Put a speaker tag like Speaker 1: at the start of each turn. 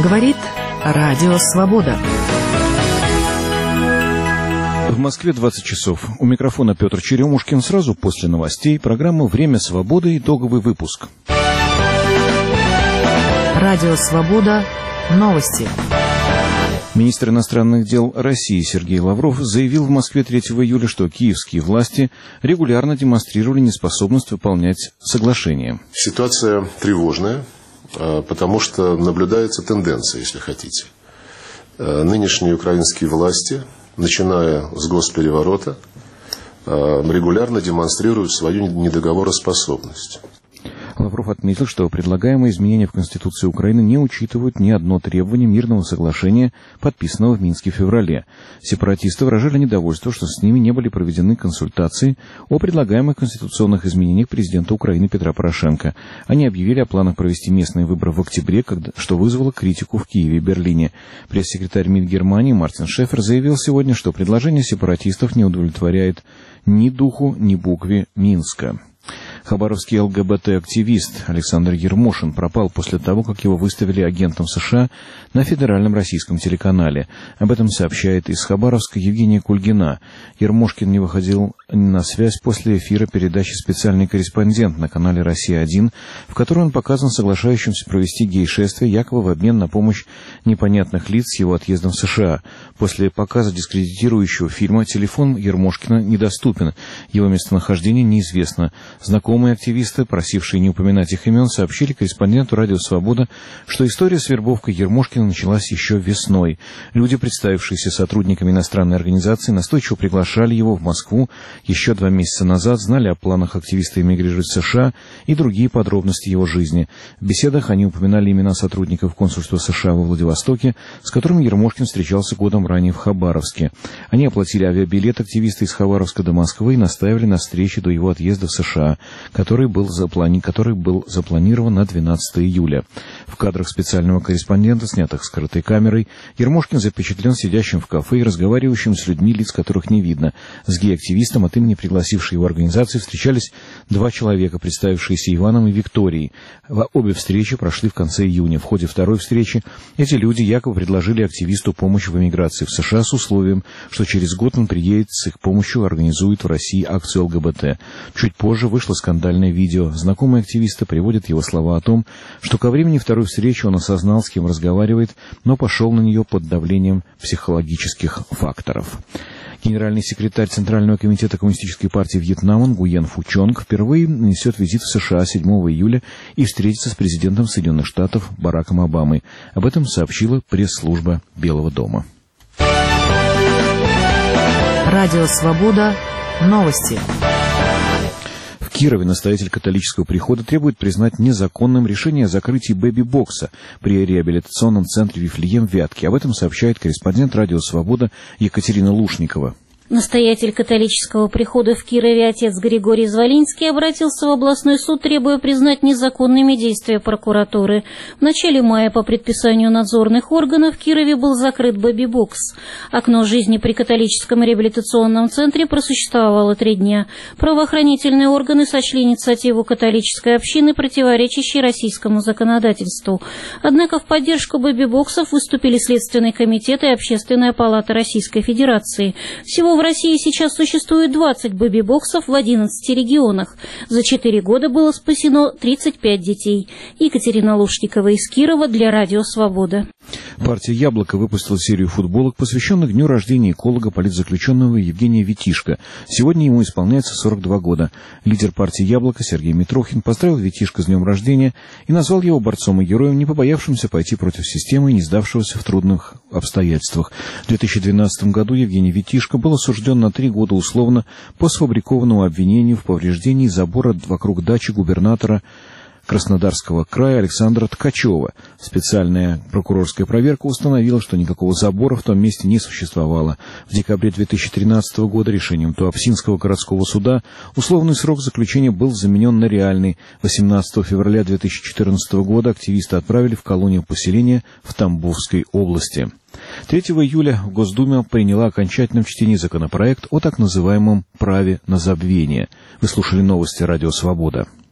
Speaker 1: Говорит Радио Свобода.
Speaker 2: В Москве 20 часов. У микрофона Петр Черемушкин. Сразу после новостей программа «Время свободы», итоговый выпуск.
Speaker 1: Радио Свобода. Новости.
Speaker 2: Министр иностранных дел России Сергей Лавров заявил в Москве 3 июля, что киевские власти регулярно демонстрировали неспособность выполнять соглашение.
Speaker 3: Ситуация тревожная, потому что наблюдается тенденция, если хотите. Нынешние украинские власти, начиная с госпереворота, регулярно демонстрируют свою недоговороспособность.
Speaker 2: Лавров отметил, что предлагаемые изменения в Конституции Украины не учитывают ни одно требование мирного соглашения, подписанного в Минске в феврале. Сепаратисты выражали недовольство, что с ними не были проведены консультации о предлагаемых конституционных изменениях президента Украины Петра Порошенко. Они объявили о планах провести местные выборы в октябре, что вызвало критику в Киеве и Берлине. Пресс-секретарь МИД Германии Мартин Шефер заявил сегодня, что предложение сепаратистов не удовлетворяет ни духу, ни букве Минска. Хабаровский ЛГБТ-активист Александр Ермошин пропал после того, как его выставили агентом США на федеральном российском телеканале. Об этом сообщает из Хабаровска Евгения Кульгина. Ермошкин не выходил на связь после эфира передачи «Специальный корреспондент» на канале «Россия-1», в которой он показан соглашающимся провести гей-шествие якобы в обмен на помощь непонятных лиц с его отъездом в США. После показа дискредитирующего фильма телефон Ермошкина недоступен. Его местонахождение неизвестно. Знакомые активисты, просившие не упоминать их имен, сообщили корреспонденту «Радио Свобода», что история с вербовкой Ермошкина началась еще весной. Люди, представившиеся сотрудниками иностранной организации, настойчиво приглашали его в Москву еще 2 месяца назад, знали о планах активиста эмигрировать в США и другие подробности его жизни. В беседах они упоминали имена сотрудников консульства США во Владивостоке, с которыми Ермошкин встречался годом ранее в Хабаровске. Они оплатили авиабилет активиста из Хабаровска до Москвы и настаивали на встрече до его отъезда в США, который был запланирован на 12 июля. В кадрах специального корреспондента, снятых скрытой камерой, Ермошкин запечатлен сидящим в кафе и разговаривающим с людьми, лиц которых не видно. С гей-активистом от имени пригласившей его организации встречались 2 человека, представившиеся Иваном и Викторией. Обе встречи прошли в конце июня. В ходе второй встречи эти люди якобы предложили активисту помощь в эмиграции в США с условием, что через год он приедет с их помощью и организует в России акцию ЛГБТ. Чуть позже вышло скандальное видео. Знакомые активисты приводят его слова о том, что ко времени второй встречи он осознал, с кем разговаривает, но пошел на нее под давлением психологических факторов. Генеральный секретарь Центрального комитета Коммунистической партии Вьетнама Нгуен Фу Чонг впервые нанесет визит в США 7 июля и встретится с президентом Соединенных Штатов Бараком Обамой. Об этом сообщила пресс-служба Белого дома.
Speaker 1: Радио Свобода. Новости.
Speaker 2: В Кирове настоятель католического прихода требует признать незаконным решение о закрытии бэби-бокса при реабилитационном центре «Вифлеем» в Вятке. Об этом сообщает корреспондент «Радио Свобода» Екатерина Лушникова.
Speaker 4: Настоятель католического прихода в Кирове отец Григорий Звалинский обратился в областной суд, требуя признать незаконными действия прокуратуры. В начале мая по предписанию надзорных органов в Кирове был закрыт бэби-бокс. Окно жизни при католическом реабилитационном центре просуществовало 3 дня. Правоохранительные органы сочли инициативу католической общины противоречащей российскому законодательству. Однако в поддержку бэби-боксов выступили Следственный комитет и Общественная палата Российской Федерации. Всего в России сейчас существует 20 бэби-боксов в 11 регионах. За 4 года было спасено 35 детей. Екатерина Лушникова из Кирова для Радио Свобода.
Speaker 2: Партия «Яблоко» выпустила серию футболок, посвященных дню рождения эколога политзаключенного Евгения Витишко. Сегодня ему исполняется 42 года. Лидер партии «Яблоко» Сергей Митрохин поздравил Витишко с днем рождения и назвал его борцом и героем, не побоявшимся пойти против системы и не сдавшегося в трудных обстоятельствах. В 2012 году Евгений Витишко был осужден на 3 года условно по сфабрикованному обвинению в повреждении забора вокруг дачи губернатора Краснодарского края Александра Ткачева. Специальная прокурорская проверка установила, что никакого забора в том месте не существовало. В декабре 2013 года решением Туапсинского городского суда условный срок заключения был заменен на реальный. 18 февраля 2014 года активисты отправили в колонию поселения в Тамбовской области. 3 июля Госдума приняла окончательном чтении законопроект о так называемом праве на забвение. Вы слушали новости «Радио Свобода».